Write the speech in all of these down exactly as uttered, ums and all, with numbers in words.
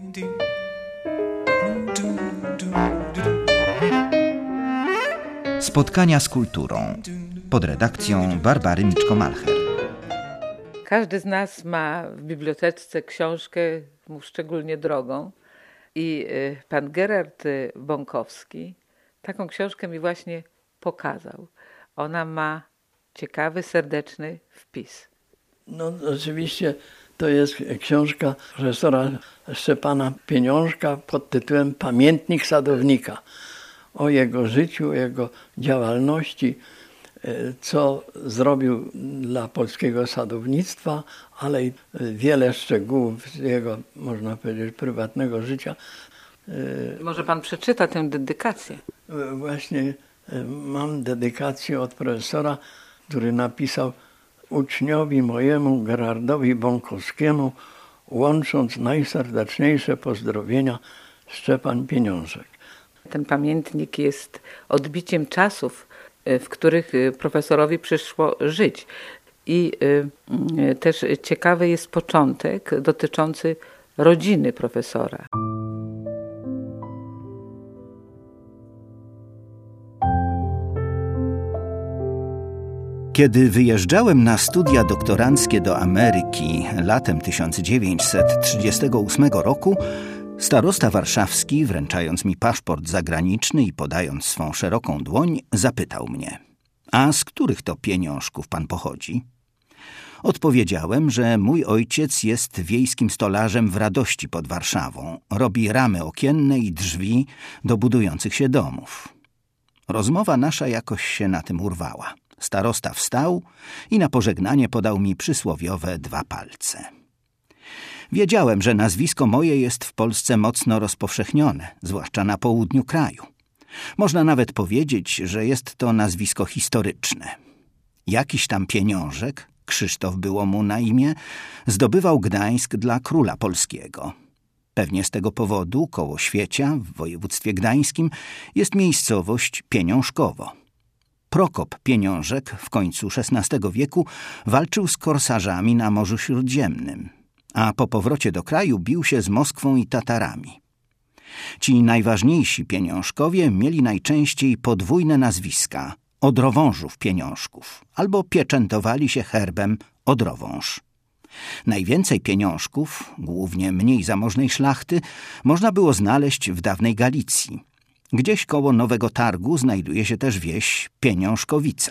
Spotkania z kulturą pod redakcją Barbary Miczko-Malcher. Każdy z nas ma w bibliotece książkę mu szczególnie drogą i pan Gerard Bąkowski taką książkę mi właśnie pokazał. Ona ma ciekawy, serdeczny wpis. No oczywiście to jest książka profesora Szczepana Pieniążka pod tytułem Pamiętnik sadownika. O jego życiu, o jego działalności, co zrobił dla polskiego sadownictwa, ale i wiele szczegółów z jego, można powiedzieć, prywatnego życia. Może pan przeczyta tę dedykację? Właśnie mam dedykację od profesora, który napisał: uczniowi mojemu Gerardowi Bąkowskiemu, łącząc najserdeczniejsze pozdrowienia, Szczepan Pieniążek. Ten pamiętnik jest odbiciem czasów, w których profesorowi przyszło żyć. I też ciekawy jest początek dotyczący rodziny profesora. Kiedy wyjeżdżałem na studia doktoranckie do Ameryki latem tysiąc dziewięćset trzydziestego ósmego roku, starosta warszawski, wręczając mi paszport zagraniczny i podając swą szeroką dłoń, zapytał mnie: a z których to pieniążków pan pochodzi? Odpowiedziałem, że mój ojciec jest wiejskim stolarzem w Radości pod Warszawą. Robi ramy okienne i drzwi do budujących się domów. Rozmowa nasza jakoś się na tym urwała. Starosta wstał i na pożegnanie podał mi przysłowiowe dwa palce. Wiedziałem, że nazwisko moje jest w Polsce mocno rozpowszechnione, zwłaszcza na południu kraju. Można nawet powiedzieć, że jest to nazwisko historyczne. Jakiś tam Pieniążek, Krzysztof było mu na imię, zdobywał Gdańsk dla króla polskiego. Pewnie z tego powodu koło Świecia w województwie gdańskim jest miejscowość Pieniążkowo. Prokop Pieniążek w końcu szesnastego wieku walczył z korsarzami na Morzu Śródziemnym, a po powrocie do kraju bił się z Moskwą i Tatarami. Ci najważniejsi pieniążkowie mieli najczęściej podwójne nazwiska: Odrowążów Pieniążków, albo pieczętowali się herbem Odrowąż. Najwięcej pieniążków, głównie mniej zamożnej szlachty, można było znaleźć w dawnej Galicji. Gdzieś koło Nowego Targu znajduje się też wieś Pieniążkowice.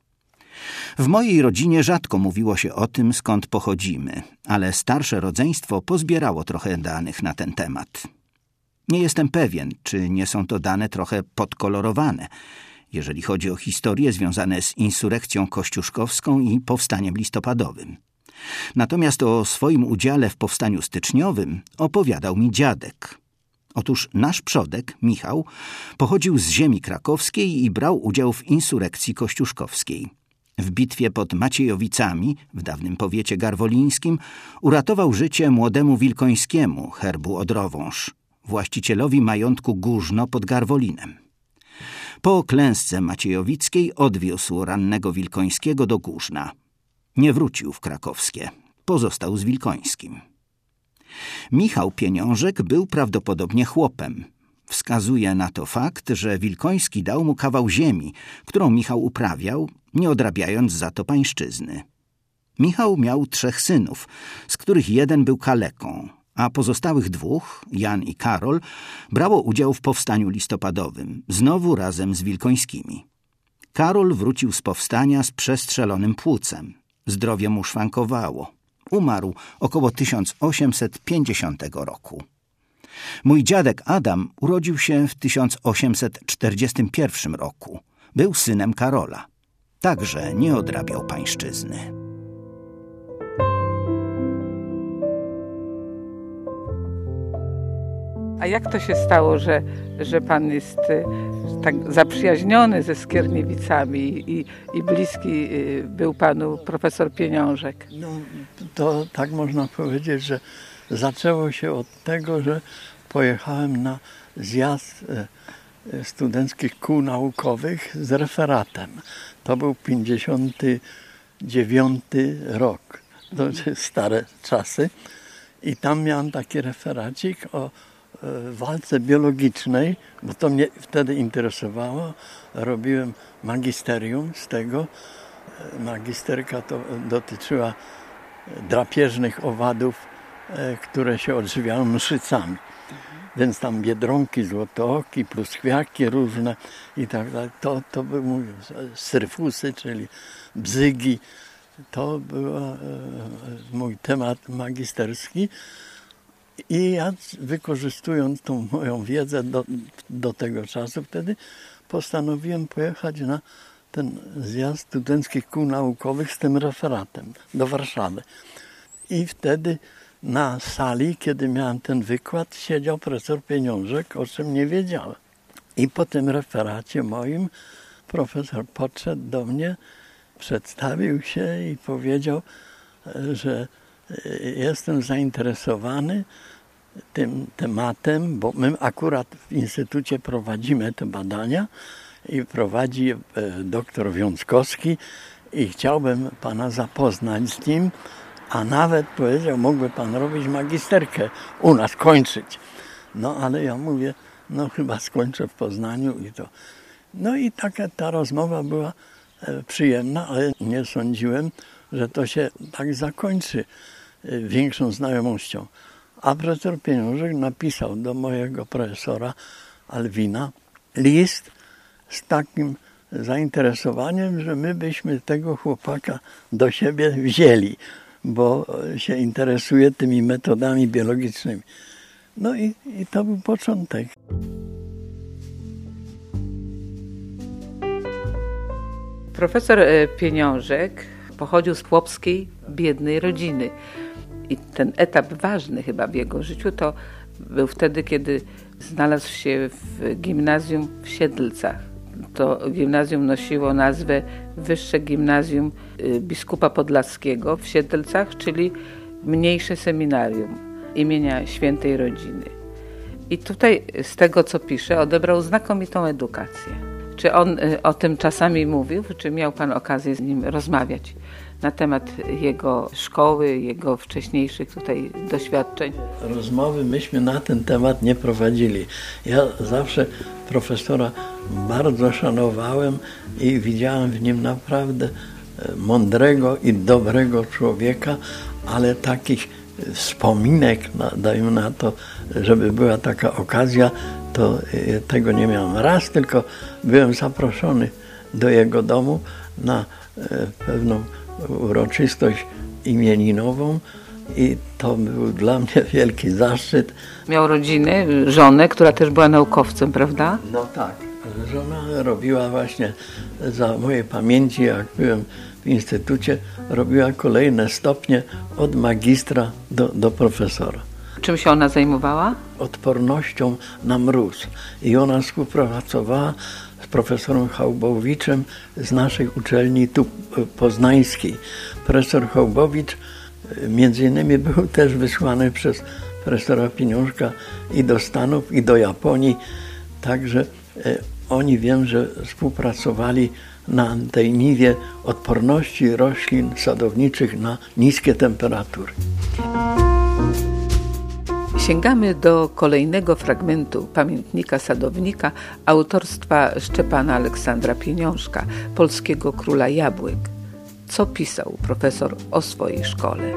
W mojej rodzinie rzadko mówiło się o tym, skąd pochodzimy, ale starsze rodzeństwo pozbierało trochę danych na ten temat. Nie jestem pewien, czy nie są to dane trochę podkolorowane, jeżeli chodzi o historie związane z insurekcją kościuszkowską i powstaniem listopadowym. Natomiast o swoim udziale w powstaniu styczniowym opowiadał mi dziadek. Otóż nasz przodek, Michał, pochodził z ziemi krakowskiej i brał udział w insurekcji kościuszkowskiej. W bitwie pod Maciejowicami, w dawnym powiecie garwolińskim, uratował życie młodemu Wilkońskiemu, herbu Odrowąż, właścicielowi majątku Górzno pod Garwolinem. Po klęsce maciejowickiej odwiózł rannego Wilkońskiego do Górzna. Nie wrócił w krakowskie, pozostał z Wilkońskim. Michał Pieniążek był prawdopodobnie chłopem. Wskazuje na to fakt, że Wilkoński dał mu kawał ziemi, którą Michał uprawiał, nie odrabiając za to pańszczyzny. Michał miał trzech synów, z których jeden był kaleką, a pozostałych dwóch, Jan i Karol, brało udział w powstaniu listopadowym, znowu razem z Wilkońskimi. Karol wrócił z powstania z przestrzelonym płucem. Zdrowie mu szwankowało. Umarł około tysiąc osiemset pięćdziesiątego roku. Mój dziadek Adam urodził się w tysiąc osiemset czterdziestym pierwszym roku. Był synem Karola. Także nie odrabiał pańszczyzny. A jak to się stało, że, że pan jest tak zaprzyjaźniony ze Skierniewicami i, i bliski był panu profesor Pieniążek? No, to tak można powiedzieć, że zaczęło się od tego, że pojechałem na zjazd studenckich kół naukowych z referatem. To był pięćdziesiąty dziewiąty rok. To stare czasy. I tam miałem taki referacik o e, walce biologicznej, bo to mnie wtedy interesowało. Robiłem magisterium z tego. E, magisterka to dotyczyła drapieżnych owadów, e, które się odżywiały mszycami. Więc tam biedronki, złotooki, pluskwiaki różne i tak dalej. To, to był mój syrfusy, czyli bzygi. To był e, mój temat magisterski. I ja, wykorzystując tą moją wiedzę do, do tego czasu, wtedy postanowiłem pojechać na ten zjazd studenckich kół naukowych z tym referatem do Warszawy. I wtedy na sali, kiedy miałem ten wykład, siedział profesor Pieniążek, o czym nie wiedziałem. I po tym referacie moim profesor podszedł do mnie, przedstawił się i powiedział, że jestem zainteresowany tym tematem, bo my akurat w Instytucie prowadzimy te badania i prowadzi doktor Wiązkowski i chciałbym pana zapoznać z nim, a nawet powiedział, mógłby pan robić magisterkę u nas, kończyć. No ale ja mówię, no chyba skończę w Poznaniu i to. No i taka ta rozmowa była przyjemna, ale nie sądziłem, że to się tak zakończy większą znajomością. A profesor Pieniążek napisał do mojego profesora Alwina list z takim zainteresowaniem, że my byśmy tego chłopaka do siebie wzięli, bo się interesuje tymi metodami biologicznymi. No i, i to był początek. Profesor Pieniążek pochodził z chłopskiej, biednej rodziny. I ten etap ważny chyba w jego życiu to był wtedy, kiedy znalazł się w gimnazjum w Siedlcach. To gimnazjum nosiło nazwę Wyższe Gimnazjum Biskupa Podlaskiego w Siedlcach, czyli mniejsze seminarium imienia Świętej Rodziny. I tutaj z tego, co pisze, odebrał znakomitą edukację. Czy on o tym czasami mówił, czy miał pan okazję z nim rozmawiać na temat jego szkoły, jego wcześniejszych tutaj doświadczeń? Rozmowy myśmy na ten temat nie prowadzili. Ja zawsze profesora bardzo szanowałem i widziałem w nim naprawdę mądrego i dobrego człowieka, ale takich wspominek, dajmy na to, żeby była taka okazja, to tego nie miałem. Raz tylko byłem zaproszony do jego domu na pewną uroczystość imieninową i to był dla mnie wielki zaszczyt. Miał rodzinę, żonę, która też była naukowcem, prawda? No tak. Żona robiła właśnie za mojej pamięci, jak byłem w instytucie, robiła kolejne stopnie od magistra do, do profesora. Czym się ona zajmowała? Odpornością na mróz. I ona współpracowała z profesorem Chałbowiczem z naszej uczelni tu poznańskiej. Profesor Chałbowicz między innymi był też wysłany przez profesora Pieniążka i do Stanów, i do Japonii. Także e, oni wiem, że współpracowali na tej niwie odporności roślin sadowniczych na niskie temperatury. Sięgamy do kolejnego fragmentu pamiętnika sadownika autorstwa Szczepana Aleksandra Pieniążka, polskiego króla jabłek. Co pisał profesor o swojej szkole?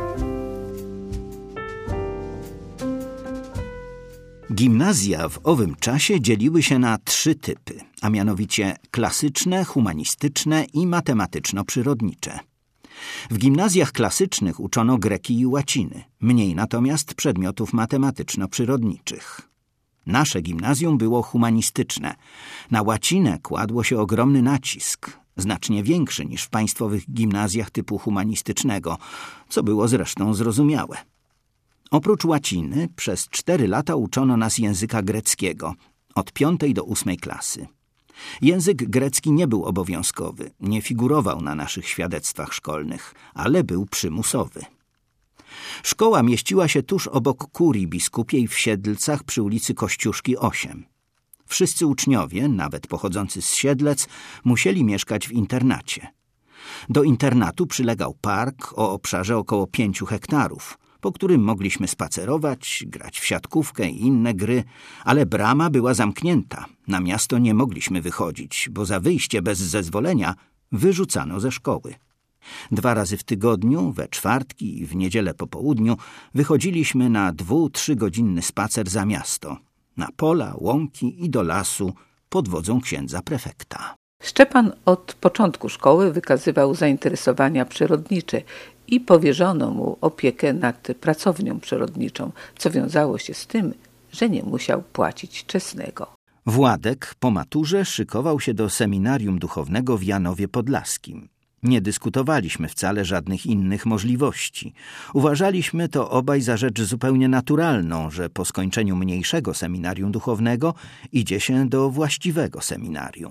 Gimnazja w owym czasie dzieliły się na trzy typy, a mianowicie klasyczne, humanistyczne i matematyczno-przyrodnicze. W gimnazjach klasycznych uczono greki i łaciny, mniej natomiast przedmiotów matematyczno-przyrodniczych. Nasze gimnazjum było humanistyczne. Na łacinę kładło się ogromny nacisk, znacznie większy niż w państwowych gimnazjach typu humanistycznego, co było zresztą zrozumiałe. Oprócz łaciny przez cztery lata uczono nas języka greckiego, od piątej do ósmej klasy. Język grecki nie był obowiązkowy, nie figurował na naszych świadectwach szkolnych, ale był przymusowy. Szkoła mieściła się tuż obok kurii biskupiej w Siedlcach przy ulicy Kościuszki osiem. Wszyscy uczniowie, nawet pochodzący z Siedlec, musieli mieszkać w internacie. Do internatu przylegał park o obszarze około pięciu hektarów, po którym mogliśmy spacerować, grać w siatkówkę i inne gry, ale brama była zamknięta. Na miasto nie mogliśmy wychodzić, bo za wyjście bez zezwolenia wyrzucano ze szkoły. Dwa razy w tygodniu, we czwartki i w niedzielę po południu, wychodziliśmy na dwu-, trzygodzinny spacer za miasto, na pola, łąki i do lasu pod wodzą księdza prefekta. Szczepan od początku szkoły wykazywał zainteresowania przyrodnicze i powierzono mu opiekę nad pracownią przyrodniczą, co wiązało się z tym, że nie musiał płacić czesnego. Władek po maturze szykował się do seminarium duchownego w Janowie Podlaskim. Nie dyskutowaliśmy wcale żadnych innych możliwości. Uważaliśmy to obaj za rzecz zupełnie naturalną, że po skończeniu mniejszego seminarium duchownego idzie się do właściwego seminarium.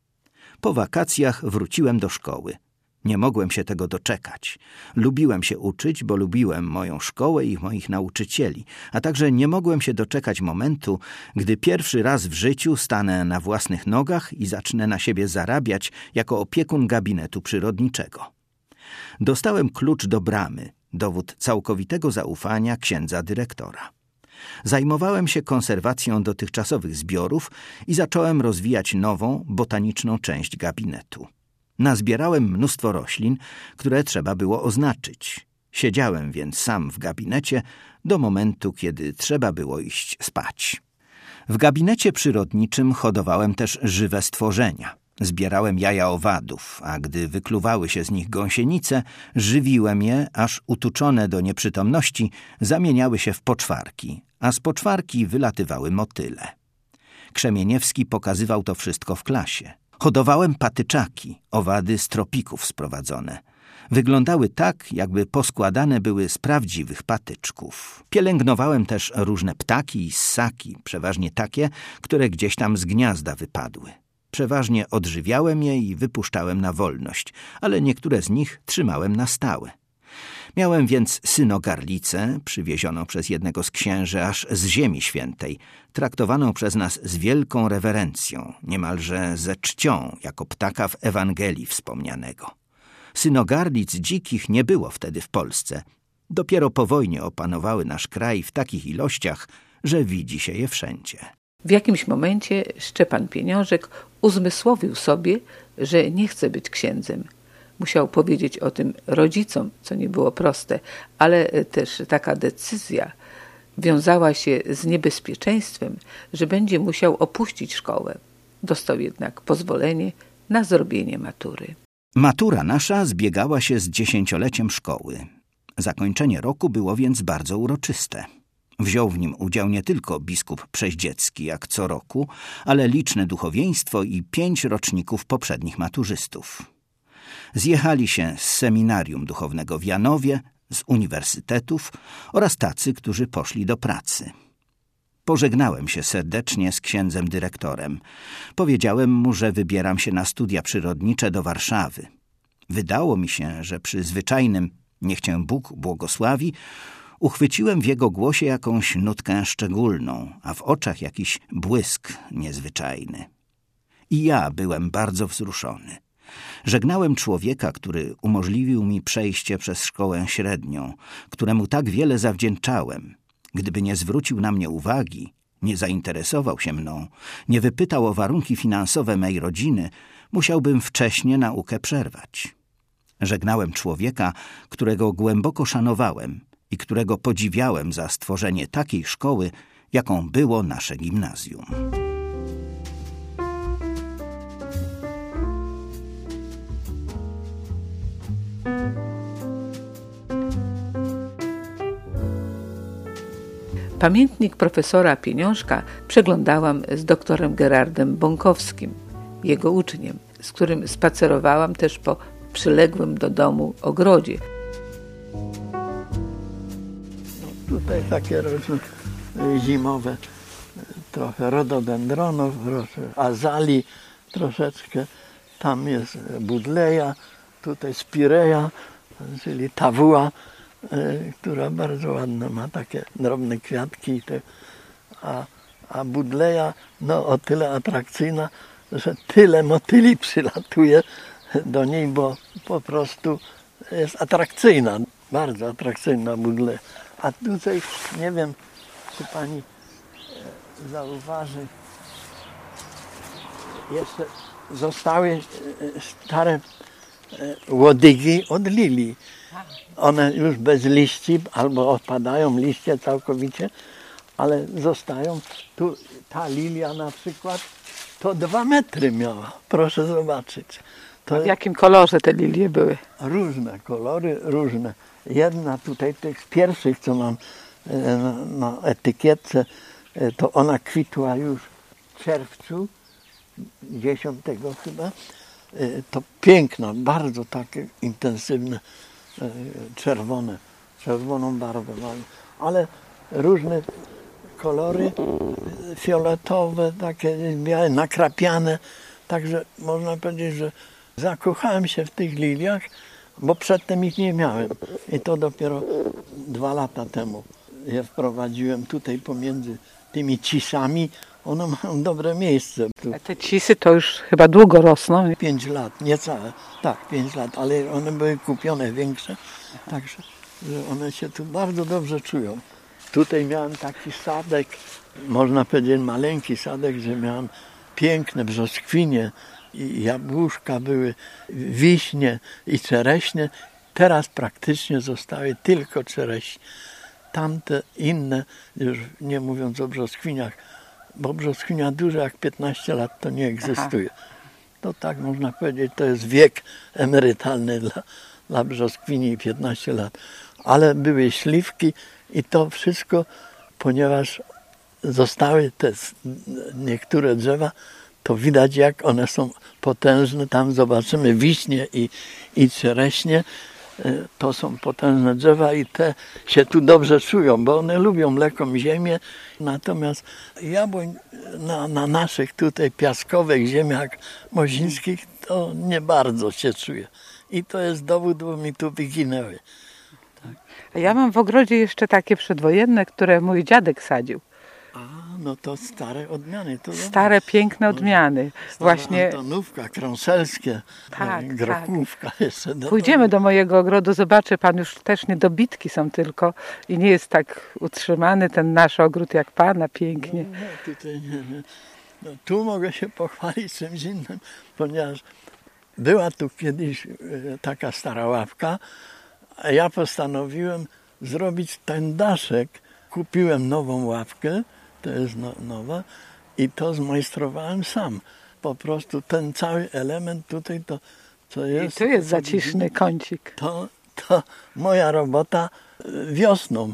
Po wakacjach wróciłem do szkoły. Nie mogłem się tego doczekać. Lubiłem się uczyć, bo lubiłem moją szkołę i moich nauczycieli, a także nie mogłem się doczekać momentu, gdy pierwszy raz w życiu stanę na własnych nogach i zacznę na siebie zarabiać jako opiekun gabinetu przyrodniczego. Dostałem klucz do bramy, dowód całkowitego zaufania księdza dyrektora. Zajmowałem się konserwacją dotychczasowych zbiorów i zacząłem rozwijać nową, botaniczną część gabinetu. Nazbierałem mnóstwo roślin, które trzeba było oznaczyć. Siedziałem więc sam w gabinecie do momentu, kiedy trzeba było iść spać. W gabinecie przyrodniczym hodowałem też żywe stworzenia. Zbierałem jaja owadów, a gdy wykluwały się z nich gąsienice, żywiłem je, aż utuczone do nieprzytomności zamieniały się w poczwarki, a z poczwarki wylatywały motyle. Krzemieniewski pokazywał to wszystko w klasie. Hodowałem patyczaki, owady z tropików sprowadzone. Wyglądały tak, jakby poskładane były z prawdziwych patyczków. Pielęgnowałem też różne ptaki i ssaki, przeważnie takie, które gdzieś tam z gniazda wypadły. Przeważnie odżywiałem je i wypuszczałem na wolność, ale niektóre z nich trzymałem na stałe. Miałem więc synogarlicę, przywiezioną przez jednego z księży aż z Ziemi Świętej, traktowaną przez nas z wielką rewerencją, niemalże ze czcią, jako ptaka w Ewangelii wspomnianego. Synogarlic dzikich nie było wtedy w Polsce. Dopiero po wojnie opanowały nasz kraj w takich ilościach, że widzi się je wszędzie. W jakimś momencie Szczepan Pieniążek uzmysłowił sobie, że nie chce być księdzem. Musiał powiedzieć o tym rodzicom, co nie było proste, ale też taka decyzja wiązała się z niebezpieczeństwem, że będzie musiał opuścić szkołę. Dostał jednak pozwolenie na zrobienie matury. Matura nasza zbiegała się z dziesięcioleciem szkoły. Zakończenie roku było więc bardzo uroczyste. Wziął w nim udział nie tylko biskup Przeździecki jak co roku, ale liczne duchowieństwo i pięć roczników poprzednich maturzystów. Zjechali się z seminarium duchownego w Janowie, z uniwersytetów oraz tacy, którzy poszli do pracy. Pożegnałem się serdecznie z księdzem dyrektorem. Powiedziałem mu, że wybieram się na studia przyrodnicze do Warszawy. Wydało mi się, że przy zwyczajnym „niech cię Bóg błogosławi” uchwyciłem w jego głosie jakąś nutkę szczególną, a w oczach jakiś błysk niezwyczajny. I ja byłem bardzo wzruszony. Żegnałem człowieka, który umożliwił mi przejście przez szkołę średnią, któremu tak wiele zawdzięczałem. Gdyby nie zwrócił na mnie uwagi, nie zainteresował się mną, nie wypytał o warunki finansowe mej rodziny, musiałbym wcześnie naukę przerwać. Żegnałem człowieka, którego głęboko szanowałem i którego podziwiałem za stworzenie takiej szkoły, jaką było nasze gimnazjum. Pamiętnik profesora Pieniążka przeglądałam z doktorem Gerardem Bąkowskim, jego uczniem, z którym spacerowałam też po przyległym do domu ogrodzie. No, tutaj takie różne zimowe, trochę rododendronów, trochę azalii, troszeczkę. Tam jest budleja, tutaj spireja, czyli tawua, która bardzo ładna, ma takie drobne kwiatki, a, a budleja no, o tyle atrakcyjna, że tyle motyli przylatuje do niej, bo po prostu jest atrakcyjna, bardzo atrakcyjna budleja. A tutaj, nie wiem, czy pani zauważy, jeszcze zostały stare łodygi od lilii. One już bez liści, albo odpadają liście całkowicie, ale zostają. Tu ta lilia na przykład to dwa metry miała, proszę zobaczyć. To A w jakim kolorze te lilie były? Różne kolory, różne. Jedna tutaj, tych z pierwszych, co mam na, na etykietce, to ona kwitła już w czerwcu, dziesiątego chyba. To piękna, bardzo takie intensywne, czerwone, czerwoną barwę mają. Ale różne kolory, fioletowe, takie białe, nakrapiane. Także można powiedzieć, że zakochałem się w tych liliach, bo przedtem ich nie miałem. I to dopiero dwa lata temu je wprowadziłem tutaj pomiędzy tymi cisami. One mają dobre miejsce. Tu A te cisy to już chyba długo rosną. pięć lat, niecałe. Tak, pięć lat, ale one były kupione większe. Także że one się tu bardzo dobrze czują. Tutaj miałem taki sadek, można powiedzieć maleńki sadek, że miałem piękne brzoskwinie i jabłuszka były, wiśnie i czereśnie. Teraz praktycznie zostały tylko czereśnie. Tamte inne, już nie mówiąc o brzoskwiniach, bo brzoskwinia duża jak piętnaście lat to nie egzystuje. Aha. To tak można powiedzieć, to jest wiek emerytalny dla, dla brzoskwini, piętnaście lat. Ale były śliwki i to wszystko, ponieważ zostały te niektóre drzewa, to widać jak one są potężne. Tam zobaczymy wiśnie i, i czereśnie. To są potężne drzewa i te się tu dobrze czują, bo one lubią mleką ziemię. Natomiast jabłoń na, na naszych tutaj piaskowych ziemiach mozińskich to nie bardzo się czuje. I to jest dowód, bo mi tu wyginęły. Tak. Ja mam w ogrodzie jeszcze takie przedwojenne, które mój dziadek sadził. A, no to stare odmiany. To stare, dobra. Piękne odmiany. Stara Właśnie Antonówka, krąselskie, tak, grochówka tak. Jeszcze. Do Pójdziemy do mojego ogrodu, zobaczy pan, już też nie dobitki są tylko i nie jest tak utrzymany ten nasz ogród jak pana, pięknie. No, no, tutaj nie, nie. No, tu mogę się pochwalić czymś innym, ponieważ była tu kiedyś taka stara ławka, a ja postanowiłem zrobić ten daszek. Kupiłem nową ławkę, to jest no, nowa i to zmajstrowałem sam. Po prostu ten cały element tutaj to, co jest... I tu jest zaciszny kącik. To, to moja robota wiosną.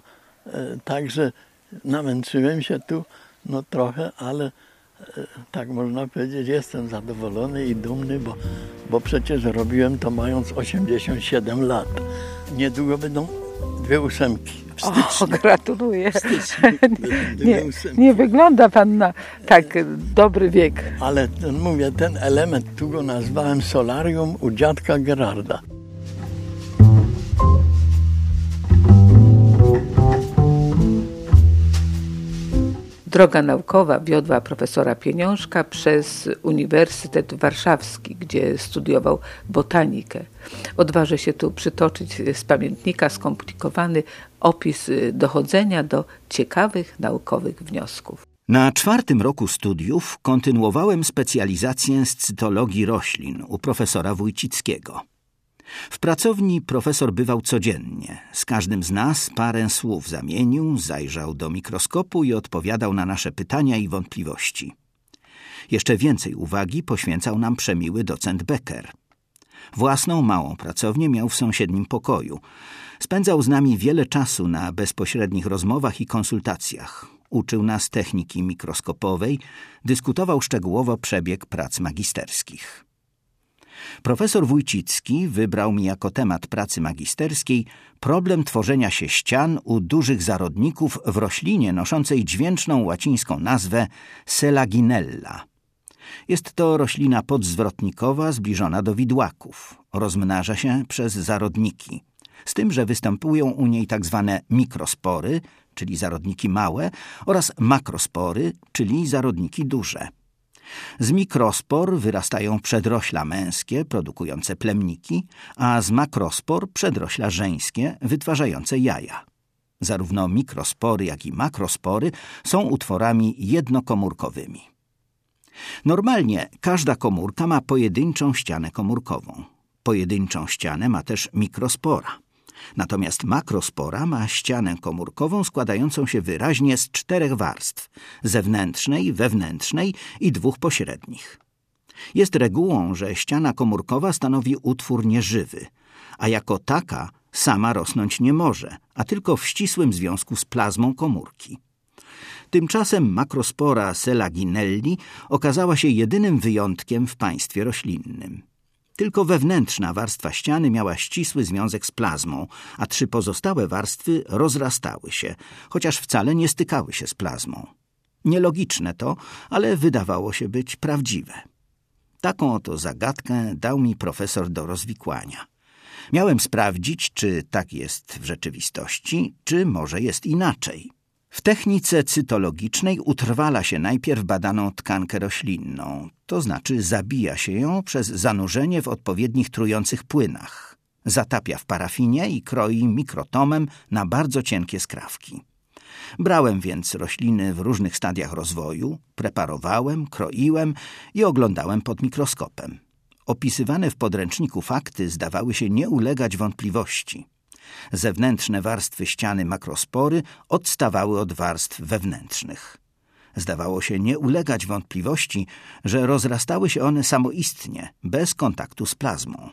Także namęczyłem się tu no trochę, ale tak można powiedzieć, jestem zadowolony i dumny, bo, bo przecież robiłem to mając osiemdziesiąt siedem lat. Niedługo będą dwie ósemki. O, gratuluję. nie, nie wygląda pan na tak dobry wiek. Ale ten, mówię, ten element, tu go nazwałem solarium u dziadka Gerarda. Droga naukowa wiodła profesora Pieniążka przez Uniwersytet Warszawski, gdzie studiował botanikę. Odważę się tu przytoczyć z pamiętnika skomplikowany opis dochodzenia do ciekawych naukowych wniosków. Na czwartym roku studiów kontynuowałem specjalizację z cytologii roślin u profesora Wójcickiego. W pracowni profesor bywał codziennie. Z każdym z nas parę słów zamienił, zajrzał do mikroskopu i odpowiadał na nasze pytania i wątpliwości. Jeszcze więcej uwagi poświęcał nam przemiły docent Becker. Własną małą pracownię miał w sąsiednim pokoju. Spędzał z nami wiele czasu na bezpośrednich rozmowach i konsultacjach. Uczył nas techniki mikroskopowej, dyskutował szczegółowo przebieg prac magisterskich. Profesor Wójcicki wybrał mi jako temat pracy magisterskiej problem tworzenia się ścian u dużych zarodników w roślinie noszącej dźwięczną łacińską nazwę Selaginella. Jest to roślina podzwrotnikowa zbliżona do widłaków. Rozmnaża się przez zarodniki. Z tym, że występują u niej tak zwane mikrospory, czyli zarodniki małe, oraz makrospory, czyli zarodniki duże. Z mikrospor wyrastają przedrośla męskie, produkujące plemniki, a z makrospor przedrośla żeńskie, wytwarzające jaja. Zarówno mikrospory, jak i makrospory są utworami jednokomórkowymi. Normalnie każda komórka ma pojedynczą ścianę komórkową. Pojedynczą ścianę ma też mikrospora. Natomiast makrospora ma ścianę komórkową składającą się wyraźnie z czterech warstw – zewnętrznej, wewnętrznej i dwóch pośrednich. Jest regułą, że ściana komórkowa stanowi utwór nieżywy, a jako taka sama rosnąć nie może, a tylko w ścisłym związku z plazmą komórki. Tymczasem makrospora Selaginelli okazała się jedynym wyjątkiem w państwie roślinnym. Tylko wewnętrzna warstwa ściany miała ścisły związek z plazmą, a trzy pozostałe warstwy rozrastały się, chociaż wcale nie stykały się z plazmą. Nielogiczne to, ale wydawało się być prawdziwe. Taką oto zagadkę dał mi profesor do rozwikłania. Miałem sprawdzić, czy tak jest w rzeczywistości, czy może jest inaczej. W technice cytologicznej utrwala się najpierw badaną tkankę roślinną, to znaczy zabija się ją przez zanurzenie w odpowiednich trujących płynach. Zatapia w parafinie i kroi mikrotomem na bardzo cienkie skrawki. Brałem więc rośliny w różnych stadiach rozwoju, preparowałem, kroiłem i oglądałem pod mikroskopem. Opisywane w podręczniku fakty zdawały się nie ulegać wątpliwości. Zewnętrzne warstwy ściany makrospory odstawały od warstw wewnętrznych. Zdawało się nie ulegać wątpliwości, że rozrastały się one samoistnie, bez kontaktu z plazmą.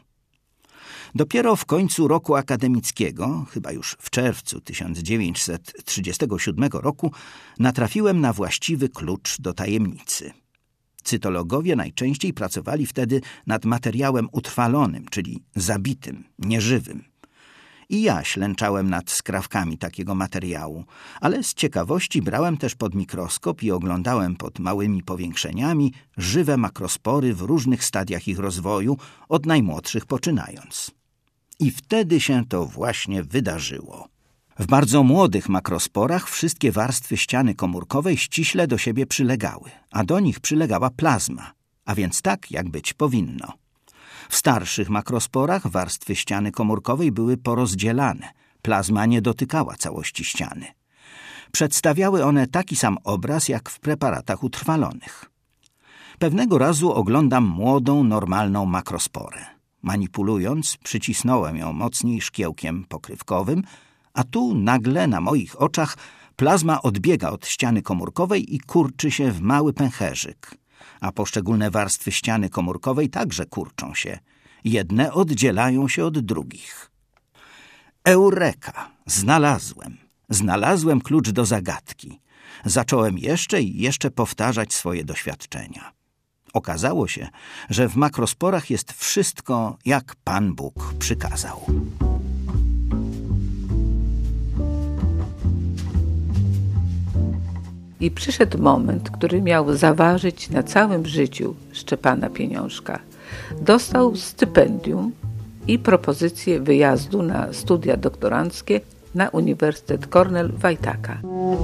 Dopiero w końcu roku akademickiego, chyba już w czerwcu tysiąc dziewięćset trzydziestego siódmego roku, natrafiłem na właściwy klucz do tajemnicy. Cytologowie najczęściej pracowali wtedy nad materiałem utrwalonym, czyli zabitym, nieżywym. I ja ślęczałem nad skrawkami takiego materiału, ale z ciekawości brałem też pod mikroskop i oglądałem pod małymi powiększeniami żywe makrospory w różnych stadiach ich rozwoju, od najmłodszych poczynając. I wtedy się to właśnie wydarzyło. W bardzo młodych makrosporach wszystkie warstwy ściany komórkowej ściśle do siebie przylegały, a do nich przylegała plazma, a więc tak, jak być powinno. W starszych makrosporach warstwy ściany komórkowej były porozdzielane, plazma nie dotykała całości ściany. Przedstawiały one taki sam obraz jak w preparatach utrwalonych. Pewnego razu oglądam młodą, normalną makrosporę. Manipulując, przycisnąłem ją mocniej szkiełkiem pokrywkowym, a tu nagle na moich oczach plazma odbiega od ściany komórkowej i kurczy się w mały pęcherzyk, a poszczególne warstwy ściany komórkowej także kurczą się. Jedne oddzielają się od drugich. Eureka! Znalazłem. Znalazłem klucz do zagadki. Zacząłem jeszcze i jeszcze powtarzać swoje doświadczenia. Okazało się, że w makrosporach jest wszystko, jak Pan Bóg przykazał. I przyszedł moment, który miał zaważyć na całym życiu Szczepana Pieniążka. Dostał stypendium i propozycję wyjazdu na studia doktoranckie na Uniwersytet Cornell w Ithaca.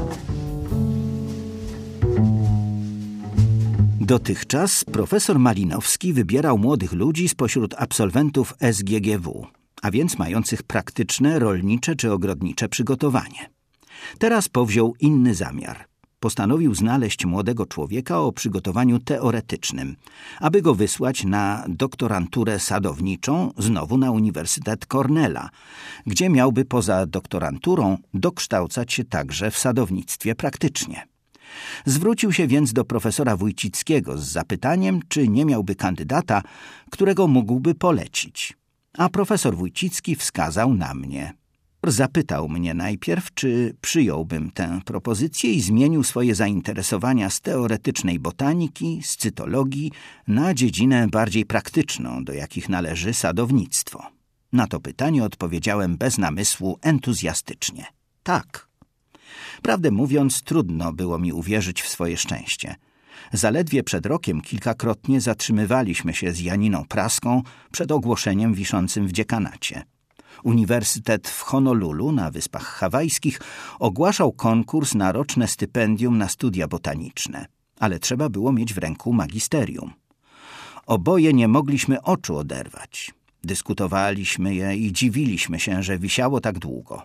Dotychczas profesor Malinowski wybierał młodych ludzi spośród absolwentów S G G W, a więc mających praktyczne, rolnicze czy ogrodnicze przygotowanie. Teraz powziął inny zamiar. Postanowił znaleźć młodego człowieka o przygotowaniu teoretycznym, aby go wysłać na doktoranturę sadowniczą znowu na Uniwersytet Cornella, gdzie miałby poza doktoranturą dokształcać się także w sadownictwie praktycznie. Zwrócił się więc do profesora Wójcickiego z zapytaniem, czy nie miałby kandydata, którego mógłby polecić. A profesor Wójcicki wskazał na mnie. Zapytał mnie najpierw, czy przyjąłbym tę propozycję i zmienił swoje zainteresowania z teoretycznej botaniki, z cytologii na dziedzinę bardziej praktyczną, do jakich należy sadownictwo. Na to pytanie odpowiedziałem bez namysłu entuzjastycznie. Tak. Prawdę mówiąc, trudno było mi uwierzyć w swoje szczęście. Zaledwie przed rokiem kilkakrotnie zatrzymywaliśmy się z Janiną Praską przed ogłoszeniem wiszącym w dziekanacie. Uniwersytet w Honolulu na Wyspach Hawajskich ogłaszał konkurs na roczne stypendium na studia botaniczne, ale trzeba było mieć w ręku magisterium. Oboje nie mogliśmy oczu oderwać. Dyskutowaliśmy je i dziwiliśmy się, że wisiało tak długo.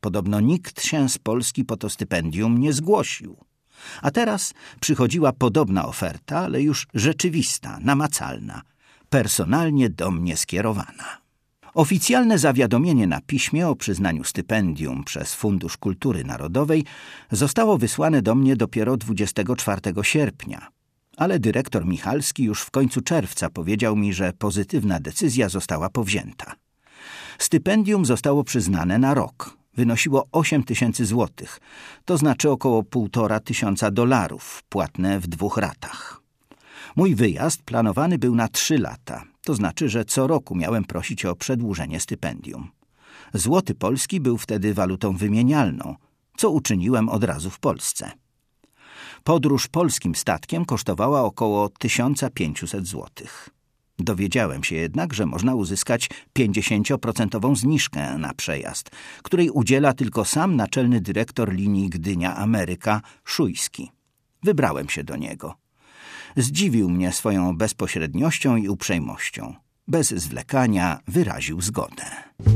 Podobno nikt się z Polski po to stypendium nie zgłosił. A teraz przychodziła podobna oferta, ale już rzeczywista, namacalna, personalnie do mnie skierowana. Oficjalne zawiadomienie na piśmie o przyznaniu stypendium przez Fundusz Kultury Narodowej zostało wysłane do mnie dopiero dwudziestego czwartego sierpnia, ale dyrektor Michalski już w końcu czerwca powiedział mi, że pozytywna decyzja została powzięta. Stypendium zostało przyznane na rok. Wynosiło osiem tysięcy złotych, to znaczy około półtora tysiąca dolarów, płatne w dwóch ratach. Mój wyjazd planowany był na trzy lata, to znaczy, że co roku miałem prosić o przedłużenie stypendium. Złoty polski był wtedy walutą wymienialną, co uczyniłem od razu w Polsce. Podróż polskim statkiem kosztowała około tysiąc pięćset złotych. Dowiedziałem się jednak, że można uzyskać pięćdziesięcioprocentową zniżkę na przejazd, której udziela tylko sam naczelny dyrektor linii Gdynia-Ameryka Szujski. Wybrałem się do niego. Zdziwił mnie swoją bezpośredniością i uprzejmością. Bez zwlekania wyraził zgodę.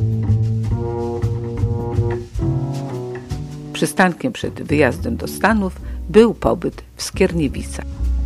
Przystankiem przed wyjazdem do Stanów był pobyt w Skierniewicach.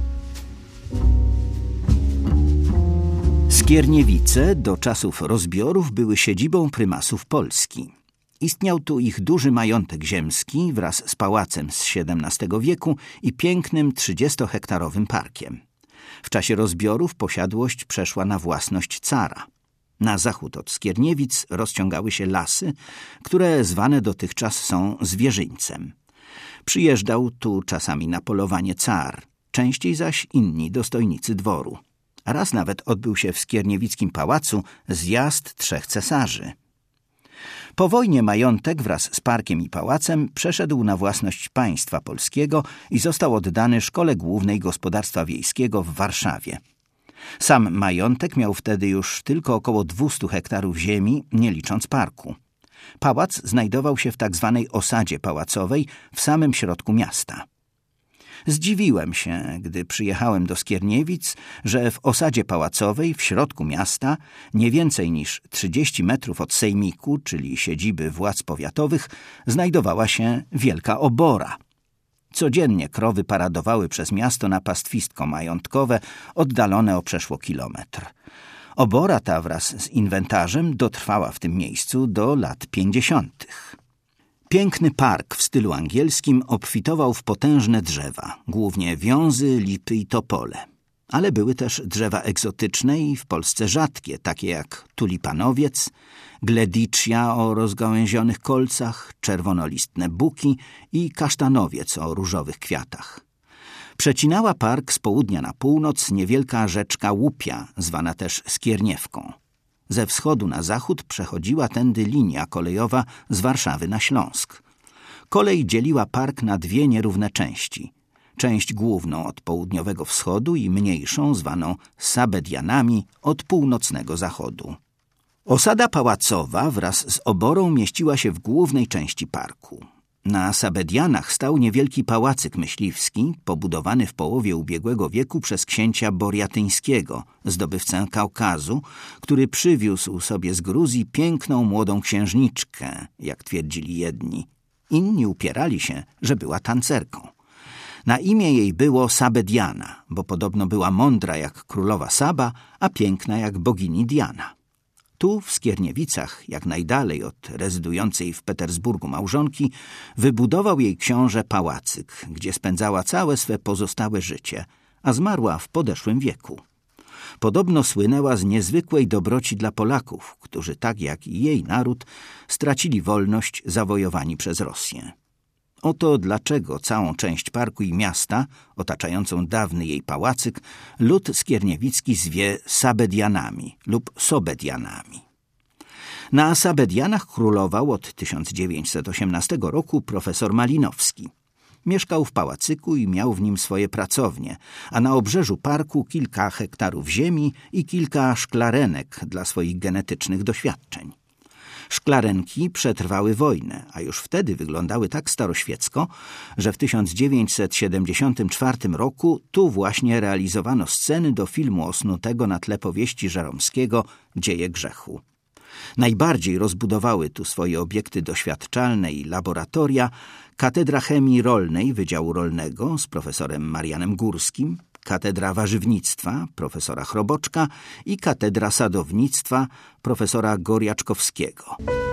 Skierniewice do czasów rozbiorów były siedzibą prymasów Polski. Istniał tu ich duży majątek ziemski wraz z pałacem z siedemnastego wieku i pięknym trzydziestohektarowym parkiem. W czasie rozbiorów posiadłość przeszła na własność cara. Na zachód od Skierniewic rozciągały się lasy, które zwane dotychczas są zwierzyńcem. Przyjeżdżał tu czasami na polowanie car, częściej zaś inni dostojnicy dworu. Raz nawet odbył się w skierniewickim pałacu zjazd trzech cesarzy. Po wojnie majątek wraz z parkiem i pałacem przeszedł na własność państwa polskiego i został oddany Szkole Głównej Gospodarstwa Wiejskiego w Warszawie. Sam majątek miał wtedy już tylko około dwieście hektarów ziemi, nie licząc parku. Pałac znajdował się w tak zwanej osadzie pałacowej w samym środku miasta. Zdziwiłem się, gdy przyjechałem do Skierniewic, że w osadzie pałacowej w środku miasta, nie więcej niż trzydzieści metrów od sejmiku, czyli siedziby władz powiatowych, znajdowała się wielka obora. Codziennie krowy paradowały przez miasto na pastwisko majątkowe oddalone o przeszło kilometr. Obora ta wraz z inwentarzem dotrwała w tym miejscu do lat pięćdziesiątych. Piękny park w stylu angielskim obfitował w potężne drzewa, głównie wiązy, lipy i topole. Ale były też drzewa egzotyczne i w Polsce rzadkie, takie jak tulipanowiec, gledicia o rozgałęzionych kolcach, czerwonolistne buki i kasztanowiec o różowych kwiatach. Przecinała park z południa na północ niewielka rzeczka Łupia, zwana też Skierniewką. Ze wschodu na zachód przechodziła tędy linia kolejowa z Warszawy na Śląsk. Kolej dzieliła park na dwie nierówne części. Część główną od południowego wschodu i mniejszą, zwaną Sabedianami, od północnego zachodu. Osada pałacowa wraz z oborą mieściła się w głównej części parku. Na Sabedianach stał niewielki pałacyk myśliwski, pobudowany w połowie ubiegłego wieku przez księcia Boriatyńskiego, zdobywcę Kaukazu, który przywiózł sobie z Gruzji piękną młodą księżniczkę, jak twierdzili jedni. Inni upierali się, że była tancerką. Na imię jej było Sabediana, bo podobno była mądra jak królowa Saba, a piękna jak bogini Diana. Tu, w Skierniewicach, jak najdalej od rezydującej w Petersburgu małżonki, wybudował jej książę pałacyk, gdzie spędzała całe swe pozostałe życie, a zmarła w podeszłym wieku. Podobno słynęła z niezwykłej dobroci dla Polaków, którzy tak jak i jej naród stracili wolność zawojowani przez Rosję. Oto dlaczego całą część parku i miasta, otaczającą dawny jej pałacyk, lud skierniewicki zwie Sabedianami lub Sobedianami. Na Sabedianach królował od tysiąc dziewięćset osiemnastego roku profesor Malinowski. Mieszkał w pałacyku i miał w nim swoje pracownie, a na obrzeżu parku kilka hektarów ziemi i kilka szklarenek dla swoich genetycznych doświadczeń. Szklarenki przetrwały wojnę, a już wtedy wyglądały tak staroświecko, że w tysiąc dziewięćset siedemdziesiątym czwartym roku tu właśnie realizowano sceny do filmu osnutego na tle powieści Żeromskiego Dzieje grzechu. Najbardziej rozbudowały tu swoje obiekty doświadczalne i laboratoria Katedra Chemii Rolnej Wydziału Rolnego z profesorem Marianem Górskim, Katedra Warzywnictwa profesora Chroboczka i Katedra Sadownictwa profesora Goriaczkowskiego.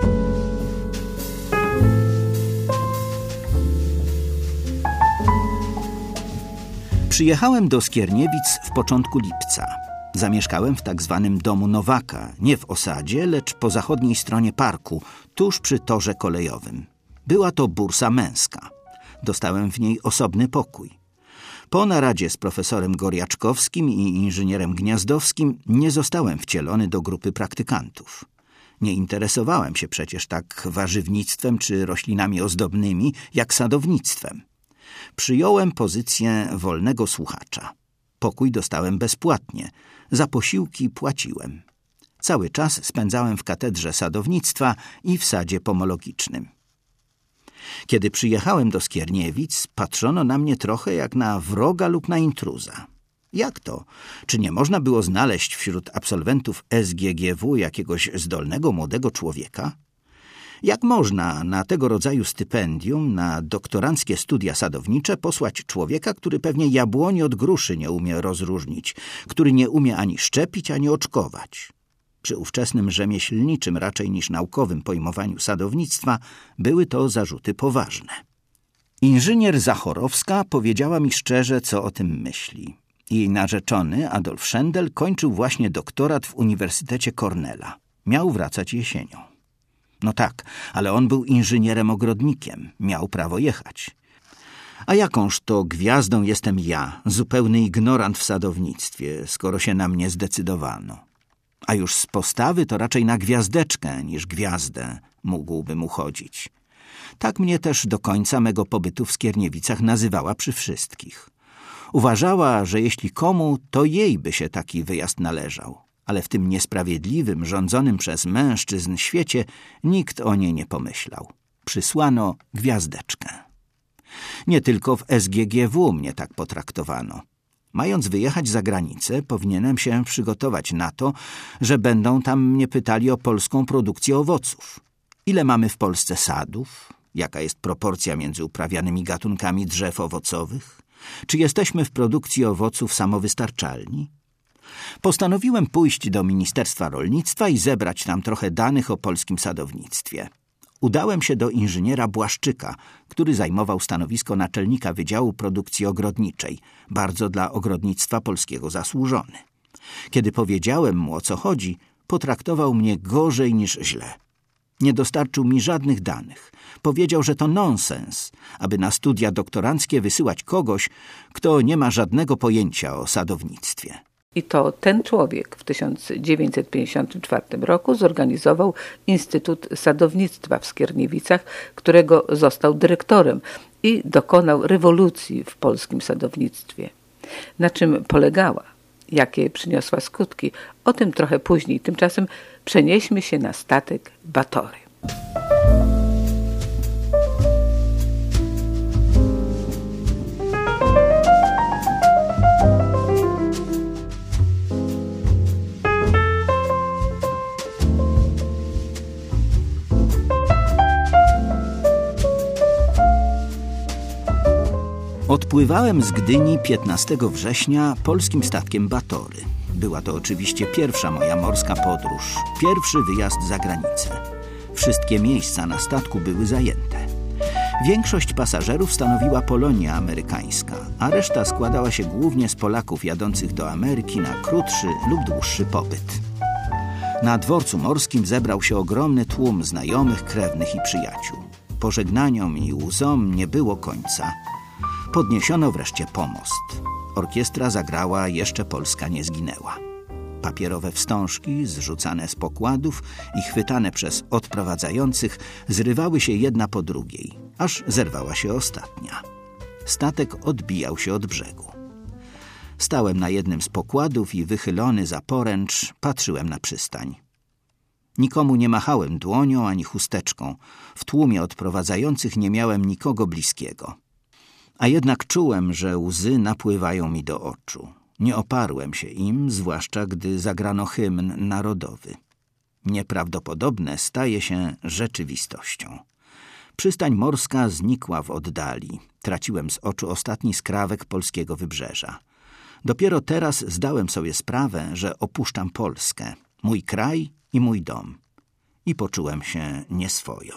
Przyjechałem do Skierniewic w początku lipca. Zamieszkałem w tak zwanym domu Nowaka, nie w osadzie, lecz po zachodniej stronie parku, tuż przy torze kolejowym. Była to bursa męska. Dostałem w niej osobny pokój. Po naradzie z profesorem Goriaczkowskim i inżynierem Gniazdowskim nie zostałem wcielony do grupy praktykantów. Nie interesowałem się przecież tak warzywnictwem czy roślinami ozdobnymi, jak sadownictwem. Przyjąłem pozycję wolnego słuchacza. Pokój dostałem bezpłatnie, za posiłki płaciłem. Cały czas spędzałem w katedrze sadownictwa i w sadzie pomologicznym. Kiedy przyjechałem do Skierniewic, patrzono na mnie trochę jak na wroga lub na intruza. Jak to? Czy nie można było znaleźć wśród absolwentów S G G W jakiegoś zdolnego młodego człowieka? Jak można na tego rodzaju stypendium, na doktoranckie studia sadownicze posłać człowieka, który pewnie jabłoni od gruszy nie umie rozróżnić, który nie umie ani szczepić, ani oczkować? Przy ówczesnym rzemieślniczym raczej niż naukowym pojmowaniu sadownictwa były to zarzuty poważne. Inżynier Zachorowska powiedziała mi szczerze, co o tym myśli. Jej narzeczony, Adolf Szendel, kończył właśnie doktorat w Uniwersytecie Cornella. Miał wracać jesienią. No tak, ale on był inżynierem-ogrodnikiem. Miał prawo jechać. A jakąż to gwiazdą jestem ja, zupełny ignorant w sadownictwie, skoro się na mnie zdecydowano. A już z postawy to raczej na gwiazdeczkę niż gwiazdę mógłbym uchodzić. Tak mnie też do końca mego pobytu w Skierniewicach nazywała przy wszystkich. Uważała, że jeśli komu, to jej by się taki wyjazd należał. Ale w tym niesprawiedliwym, rządzonym przez mężczyzn świecie nikt o niej nie pomyślał. Przysłano gwiazdeczkę. Nie tylko w S G G W mnie tak potraktowano. Mając wyjechać za granicę, powinienem się przygotować na to, że będą tam mnie pytali o polską produkcję owoców. Ile mamy w Polsce sadów? Jaka jest proporcja między uprawianymi gatunkami drzew owocowych? Czy jesteśmy w produkcji owoców samowystarczalni? Postanowiłem pójść do Ministerstwa Rolnictwa i zebrać tam trochę danych o polskim sadownictwie. Udałem się do inżyniera Błaszczyka, który zajmował stanowisko naczelnika Wydziału Produkcji Ogrodniczej, bardzo dla ogrodnictwa polskiego zasłużony. Kiedy powiedziałem mu, o co chodzi, potraktował mnie gorzej niż źle. Nie dostarczył mi żadnych danych. Powiedział, że to nonsens, aby na studia doktoranckie wysyłać kogoś, kto nie ma żadnego pojęcia o sadownictwie. I to ten człowiek w tysiąc dziewięćset pięćdziesiątym czwartym roku zorganizował Instytut Sadownictwa w Skierniewicach, którego został dyrektorem i dokonał rewolucji w polskim sadownictwie. Na czym polegała, jakie przyniosła skutki, o tym trochę później. Tymczasem przenieśmy się na statek Batory. Odpływałem z Gdyni piętnastego września polskim statkiem Batory. Była to oczywiście pierwsza moja morska podróż, pierwszy wyjazd za granicę. Wszystkie miejsca na statku były zajęte. Większość pasażerów stanowiła Polonia amerykańska, a reszta składała się głównie z Polaków jadących do Ameryki na krótszy lub dłuższy pobyt. Na dworcu morskim zebrał się ogromny tłum znajomych, krewnych i przyjaciół. Pożegnaniom i łzom nie było końca. Podniesiono wreszcie pomost. Orkiestra zagrała Jeszcze Polska nie zginęła. Papierowe wstążki, zrzucane z pokładów i chwytane przez odprowadzających, zrywały się jedna po drugiej, aż zerwała się ostatnia. Statek odbijał się od brzegu. Stałem na jednym z pokładów i wychylony za poręcz patrzyłem na przystań. Nikomu nie machałem dłonią ani chusteczką. W tłumie odprowadzających nie miałem nikogo bliskiego. A jednak czułem, że łzy napływają mi do oczu. Nie oparłem się im, zwłaszcza gdy zagrano hymn narodowy. Nieprawdopodobne staje się rzeczywistością. Przystań morska znikła w oddali. Traciłem z oczu ostatni skrawek polskiego wybrzeża. Dopiero teraz zdałem sobie sprawę, że opuszczam Polskę, mój kraj i mój dom. I poczułem się nieswojo.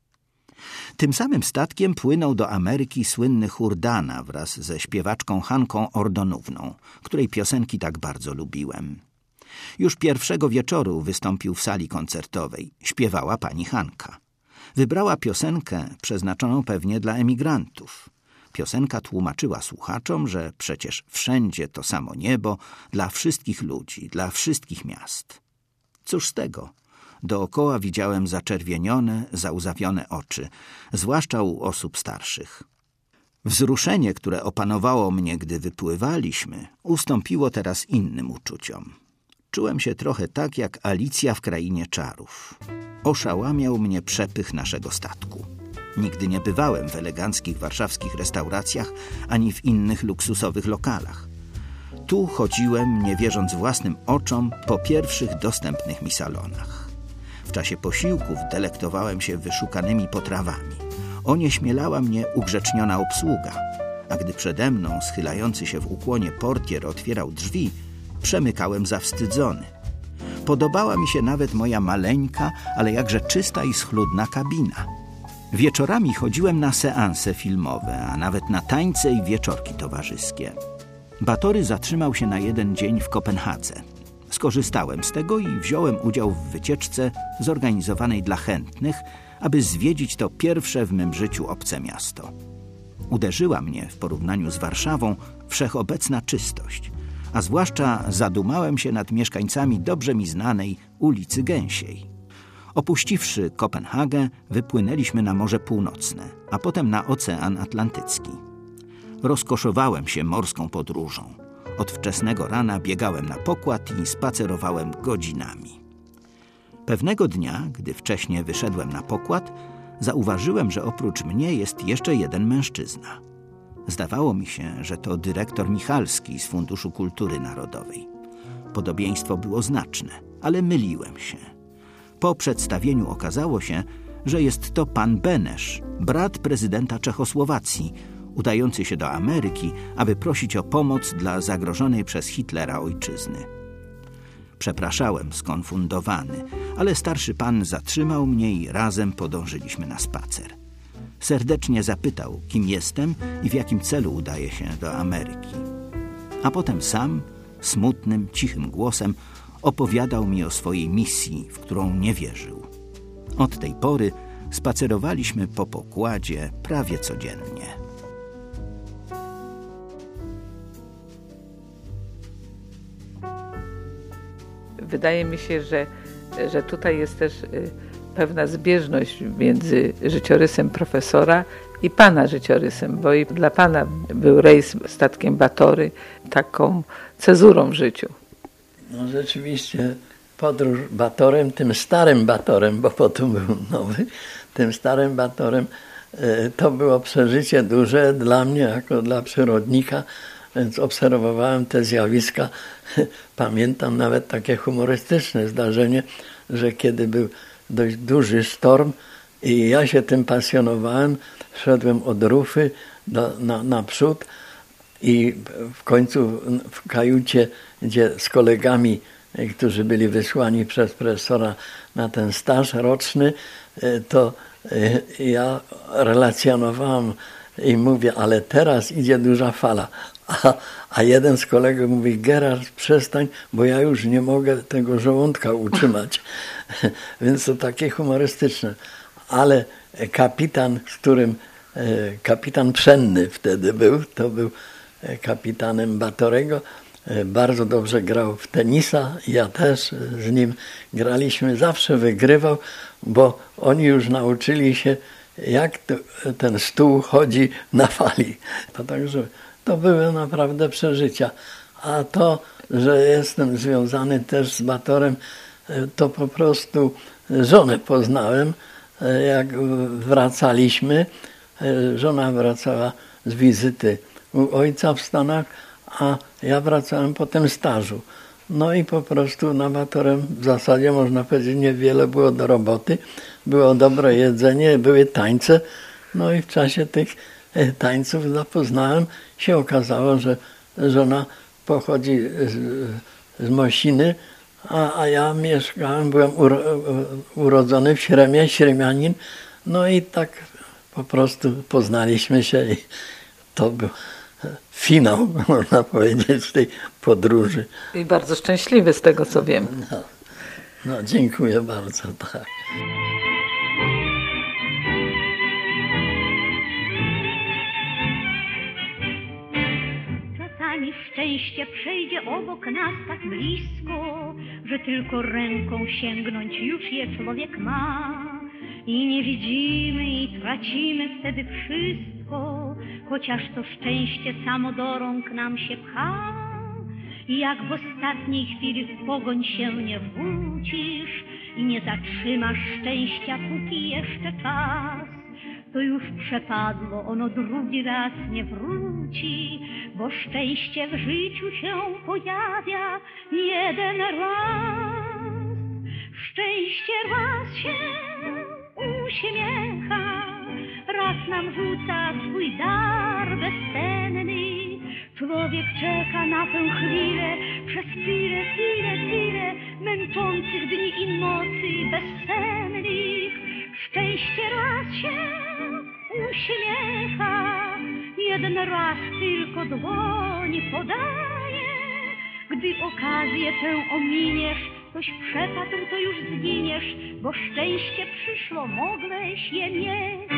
Tym samym statkiem płynął do Ameryki słynny Hurdana wraz ze śpiewaczką Hanką Ordonówną, której piosenki tak bardzo lubiłem. Już pierwszego wieczoru wystąpił w sali koncertowej. Śpiewała pani Hanka. Wybrała piosenkę przeznaczoną pewnie dla emigrantów. Piosenka tłumaczyła słuchaczom, że przecież wszędzie to samo niebo dla wszystkich ludzi, dla wszystkich miast. Cóż z tego? Dookoła widziałem zaczerwienione, załzawione oczy, zwłaszcza u osób starszych. Wzruszenie, które opanowało mnie, gdy wypływaliśmy, ustąpiło teraz innym uczuciom. Czułem się trochę tak jak Alicja w Krainie Czarów. Oszałamiał mnie przepych naszego statku. Nigdy nie bywałem w eleganckich warszawskich restauracjach ani w innych luksusowych lokalach. Tu chodziłem, nie wierząc własnym oczom, po pierwszych dostępnych mi salonach. W czasie posiłków delektowałem się wyszukanymi potrawami. Onieśmielała mnie ugrzeczniona obsługa, a gdy przede mną schylający się w ukłonie portier otwierał drzwi, przemykałem zawstydzony. Podobała mi się nawet moja maleńka, ale jakże czysta i schludna kabina. Wieczorami chodziłem na seanse filmowe, a nawet na tańce i wieczorki towarzyskie. Batory zatrzymał się na jeden dzień w Kopenhadze. Skorzystałem z tego i wziąłem udział w wycieczce zorganizowanej dla chętnych, aby zwiedzić to pierwsze w mym życiu obce miasto. Uderzyła mnie w porównaniu z Warszawą wszechobecna czystość, a zwłaszcza zadumałem się nad mieszkańcami dobrze mi znanej ulicy Gęsiej. Opuściwszy Kopenhagę, wypłynęliśmy na Morze Północne, a potem na Ocean Atlantycki. Rozkoszowałem się morską podróżą. Od wczesnego rana biegałem na pokład i spacerowałem godzinami. Pewnego dnia, gdy wcześnie wyszedłem na pokład, zauważyłem, że oprócz mnie jest jeszcze jeden mężczyzna. Zdawało mi się, że to dyrektor Michalski z Funduszu Kultury Narodowej. Podobieństwo było znaczne, ale myliłem się. Po przedstawieniu okazało się, że jest to pan Benesz, brat prezydenta Czechosłowacji, udający się do Ameryki, aby prosić o pomoc dla zagrożonej przez Hitlera ojczyzny. Przepraszałem, skonfundowany, ale starszy pan zatrzymał mnie i razem podążyliśmy na spacer. Serdecznie zapytał, kim jestem i w jakim celu udaję się do Ameryki. A potem sam, smutnym, cichym głosem opowiadał mi o swojej misji, w którą nie wierzył. Od tej pory spacerowaliśmy po pokładzie prawie codziennie. Wydaje mi się, że, że tutaj jest też pewna zbieżność między życiorysem profesora i pana życiorysem, bo i dla pana był rejs statkiem Batory taką cezurą w życiu. No rzeczywiście podróż Batorem, tym starym Batorem, bo potem był nowy, tym starym Batorem, to było przeżycie duże dla mnie, jako dla przyrodnika, więc obserwowałem te zjawiska. Pamiętam nawet takie humorystyczne zdarzenie, że kiedy był dość duży sztorm i ja się tym pasjonowałem, szedłem od rufy do, na, naprzód i w końcu w kajucie, gdzie z kolegami, którzy byli wysłani przez profesora na ten staż roczny, to ja relacjonowałem i mówię, ale teraz idzie duża fala. A, a jeden z kolegów mówi, Gerard, przestań, bo ja już nie mogę tego żołądka utrzymać. Więc to takie humorystyczne. Ale kapitan, z którym, kapitan Pszenny wtedy był, to był kapitanem Batorego, bardzo dobrze grał w tenisa, ja też z nim graliśmy, zawsze wygrywał, bo oni już nauczyli się, jak to, ten stół chodzi na fali. To także to były naprawdę przeżycia. A to, że jestem związany też z Batorem, to po prostu żonę poznałem, jak wracaliśmy. Żona wracała z wizyty u ojca w Stanach, a ja wracałem po tym stażu. No i po prostu nowatorem w zasadzie można powiedzieć niewiele było do roboty. Było dobre jedzenie, były tańce. No i w czasie tych tańców zapoznałem, się okazało, że żona pochodzi z, z Mosiny, a, a ja mieszkałem, byłem uro, urodzony w Śremie, Śremianin. No i tak po prostu poznaliśmy się i to był finał, można powiedzieć, tej podróży. I bardzo szczęśliwy z tego, co wiem. No, no dziękuję bardzo, tak. Czasami szczęście przejdzie obok nas tak blisko, że tylko ręką sięgnąć już je człowiek ma. I nie widzimy i tracimy wtedy wszystko, chociaż to szczęście samo do rąk nam się pcha. I jak w ostatniej chwili w pogoń się nie wrócisz i nie zatrzymasz szczęścia, póki jeszcze czas, to już przepadło, ono drugi raz nie wróci, bo szczęście w życiu się pojawia jeden raz. Szczęście raz się uśmiecha, raz nam rzuca swój dar bezcenny. Człowiek czeka na tę chwilę przez tyle, tyle, tyle męczących dni i nocy bezsennych. Szczęście raz się uśmiecha, jeden raz tylko dłoń podaje. Gdy okazję tę ominiesz, ktoś przepadł, to już zginiesz, bo szczęście przyszło, mogłeś je mieć.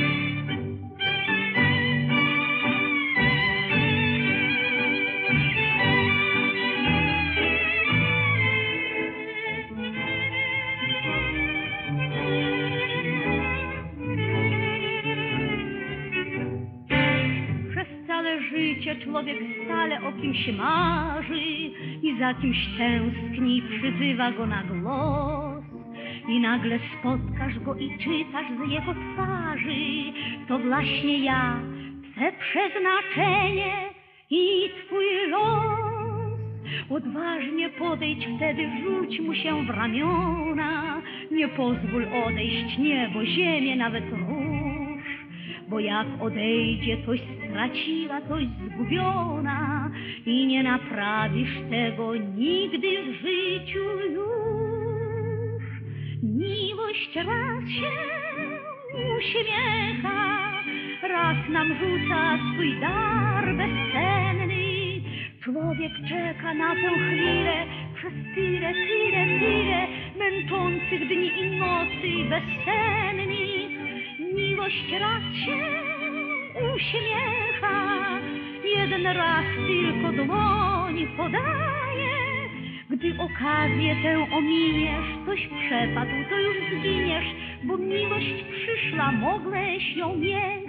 Życie człowiek stale o kimś marzy i za kimś tęskni, przyzywa go na głos. I nagle spotkasz go i czytasz z jego twarzy: to właśnie ja, Twe przeznaczenie i Twój los. Odważnie podejdź wtedy, rzuć mu się w ramiona, nie pozwól odejść niebo, ziemię, nawet róż. Bo jak odejdzie, toś straciła, toś zgubiona i nie naprawisz tego nigdy w życiu już. Miłość raz się uśmiecha, raz nam rzuca swój dar bezcenny. Człowiek czeka na tę chwilę przez tyle, tyle, tyle męczących dni i nocy bezsennych. Miłość raz się uśmiecha, jeden raz tylko dłoń podaje. Gdy okazję tę ominiesz, ktoś przepadł, to już zginiesz, bo miłość przyszła, mogłeś ją mieć.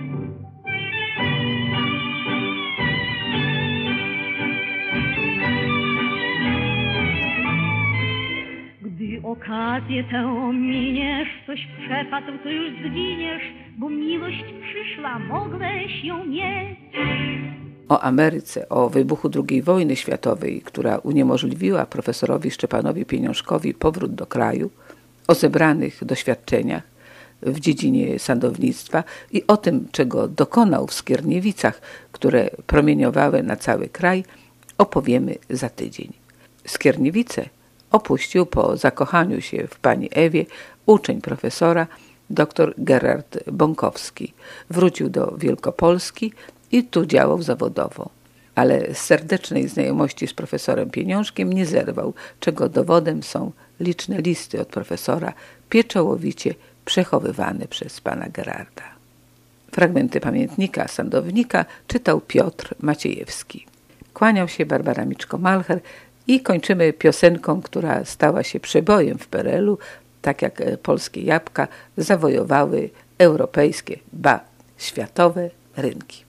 Gdy okazję tę ominiesz, ktoś przepadł, to już zginiesz, bo miłość przyszła, mogłeś ją mieć. O Ameryce, o wybuchu drugiej wojny światowej, która uniemożliwiła profesorowi Szczepanowi Pieniążkowi powrót do kraju, o zebranych doświadczeniach w dziedzinie sądownictwa i o tym, czego dokonał w Skierniewicach, które promieniowały na cały kraj, opowiemy za tydzień. Skierniewice opuścił po zakochaniu się w pani Ewie uczeń profesora dr Gerard Bąkowski. Wrócił do Wielkopolski i tu działał zawodowo. Ale z serdecznej znajomości z profesorem Pieniążkiem nie zerwał, czego dowodem są liczne listy od profesora, pieczołowicie przechowywane przez pana Gerarda. Fragmenty pamiętnika sądownika czytał Piotr Maciejewski. Kłaniał się Barbara Miczko-Malcher i kończymy piosenką, która stała się przebojem w P R L u, tak jak polskie jabłka zawojowały europejskie, ba, światowe rynki.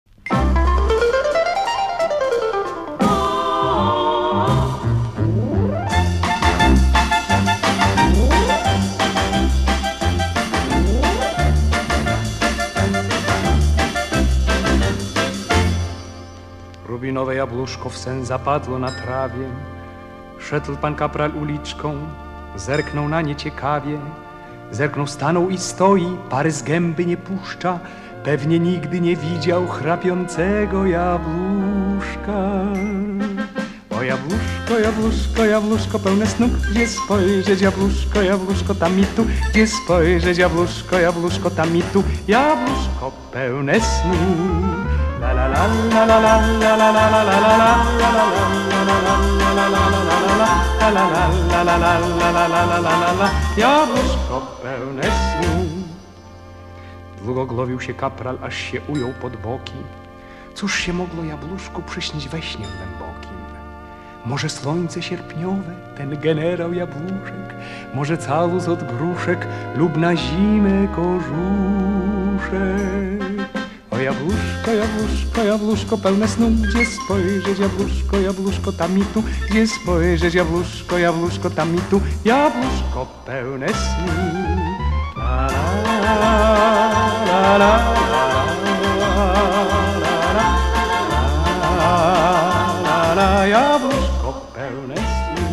Rubinowe jabłuszko w sen zapadło na trawie, Szedł pan kapral uliczką, zerknął na nie ciekawie. Zerknął, stanął i stoi, pary z gęby nie puszcza. Pewnie nigdy nie widział chrapiącego jabłuszka. O jabłuszko, jabłuszko, jabłuszko pełne snu, gdzie spojrzeć jabłuszko, jabłuszko tam i tu, gdzie spojrzeć jabłuszko, jabłuszko tam i tu, jabłuszko pełne snu. La la la la la la la la la la la la la, jabłuszko pełne snu. Długo głowił się kapral, aż się ujął pod boki. Cóż się mogło jabłuszku przyśnić we śnie głębokim? Może słońce sierpniowe, ten generał jabłuszek, może calus od gruszek lub na zimę kożuszek. O jabłuszko, jabłuszko, jabłuszko pełne snu, gdzie spojrzeć jabłuszko, jabłuszko tam i tu, gdzie spojrzeć jabłuszko, jabłuszko tam i tu, jabłuszko pełne snu. La la la la la la la, jabłuszko pełne snu.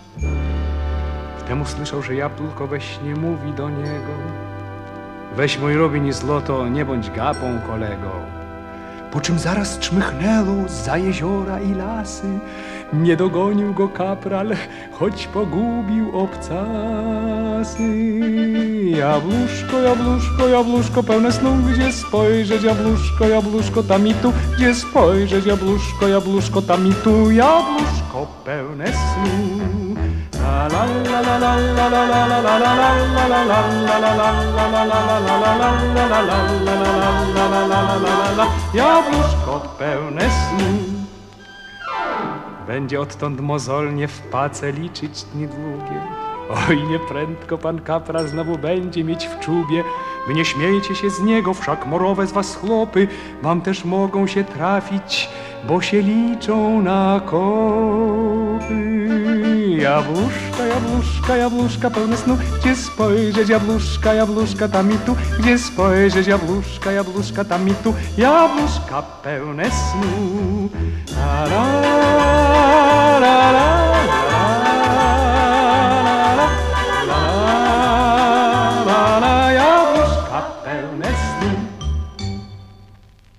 Wtem usłyszał, że jabłko we śnie mówi do niego: weź mój Robin i złoto, nie bądź gapą, kolego. Po czym zaraz czmychnęło zza jeziora i lasy. Nie dogonił go kapral, choć pogubił obcasy. Jabłuszko, jabłuszko, jabłuszko pełne snu, gdzie spojrzeć jabłuszko, jabłuszko tam i tu, gdzie spojrzeć jabłuszko, jabłuszko tam i tu, jabłuszko pełne snu. La la la la la la la la la la la la la la, jabłuszko pełne snu. Będzie odtąd mozolnie w pace liczyć dni długie. Oj, nieprędko pan kapral znowu będzie mieć w czubie. Wy nie śmiejcie się z niego, wszak morowe z was chłopy wam też mogą się trafić, bo się liczą na kopy. Jabłuszka, jabłuszka, jabłuszka pełne snu, gdzie spojrzeć jabłuszka, jabłuszka tam i tu, gdzie spojrzeć jabłuszka, jabłuszka tam i tu, jabłuszka pełne snu. La la la la la.